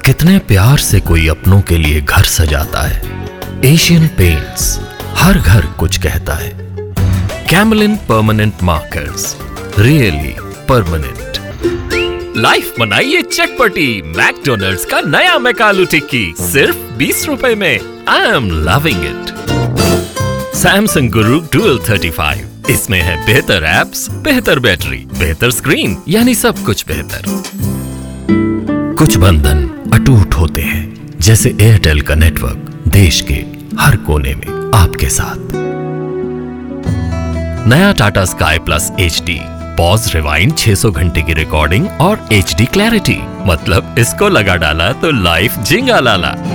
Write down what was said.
कितने प्यार से कोई अपनों के लिए घर सजाता है। एशियन पेंट्स, हर घर कुछ कहता है। Camlin permanent markers, really permanent. Life बनाइए चटपटी, मैकडोनल्ड्स का नया मैकालू टिक्की सिर्फ 20 रुपए में। I am loving it. Samsung Guru dual 35, इसमें है बेहतर एप्स, बेहतर बैटरी, बेहतर स्क्रीन, यानी सब कुछ बेहतर। कुछ बंधन अटूट होते हैं, जैसे एयरटेल का नेटवर्क देश के हर कोने में आपके साथ। नया Tata Sky plus HD, pause rewind 600 घंटे की रिकॉर्डिंग और HD क्लैरिटी, मतलब इसको लगा डाला तो लाइफ जिंगा लाला।